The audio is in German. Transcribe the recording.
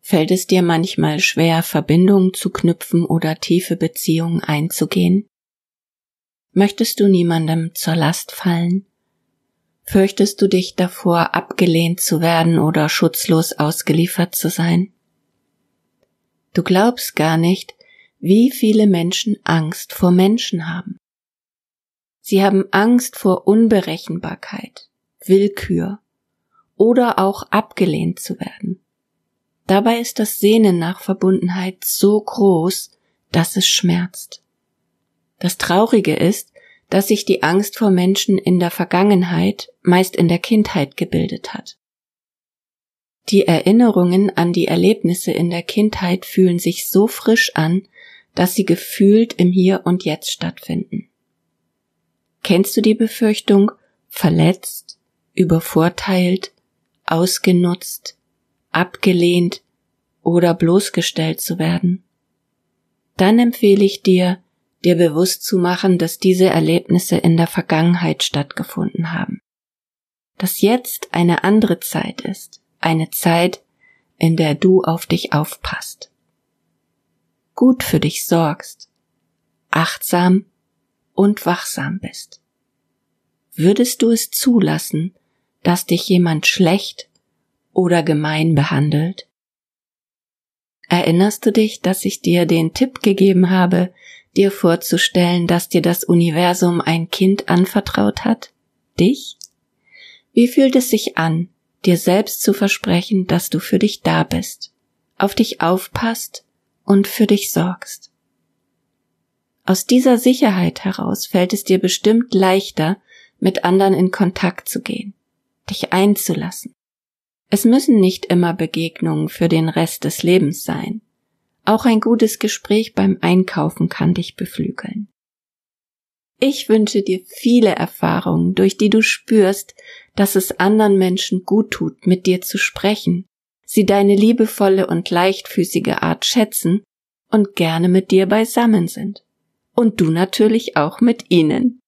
Fällt es dir manchmal schwer, Verbindungen zu knüpfen oder tiefe Beziehungen einzugehen? Möchtest du niemandem zur Last fallen? Fürchtest du dich davor, abgelehnt zu werden oder schutzlos ausgeliefert zu sein? Du glaubst gar nicht, wie viele Menschen Angst vor Menschen haben. Sie haben Angst vor Unberechenbarkeit, Willkür oder auch abgelehnt zu werden. Dabei ist das Sehnen nach Verbundenheit so groß, dass es schmerzt. Das Traurige ist, dass sich die Angst vor Menschen in der Vergangenheit, meist in der Kindheit, gebildet hat. Die Erinnerungen an die Erlebnisse in der Kindheit fühlen sich so frisch an, dass sie gefühlt im Hier und Jetzt stattfinden. Kennst du die Befürchtung, verletzt, übervorteilt, ausgenutzt, abgelehnt oder bloßgestellt zu werden? Dann empfehle ich dir bewusst zu machen, dass diese Erlebnisse in der Vergangenheit stattgefunden haben. Dass jetzt eine andere Zeit ist, eine Zeit, in der du auf dich aufpasst, gut für dich sorgst, achtsam und wachsam bist. Würdest du es zulassen, dass dich jemand schlecht oder gemein behandelt? Erinnerst du dich, dass ich dir den Tipp gegeben habe, dir vorzustellen, dass dir das Universum ein Kind anvertraut hat? Dich? Wie fühlt es sich an, dir selbst zu versprechen, dass du für dich da bist, auf dich aufpasst und für dich sorgst? Aus dieser Sicherheit heraus fällt es dir bestimmt leichter, mit anderen in Kontakt zu gehen, dich einzulassen. Es müssen nicht immer Begegnungen für den Rest des Lebens sein. Auch ein gutes Gespräch beim Einkaufen kann dich beflügeln. Ich wünsche dir viele Erfahrungen, durch die du spürst, dass es anderen Menschen gut tut, mit dir zu sprechen, sie deine liebevolle und leichtfüßige Art schätzen und gerne mit dir beisammen sind. Und du natürlich auch mit ihnen.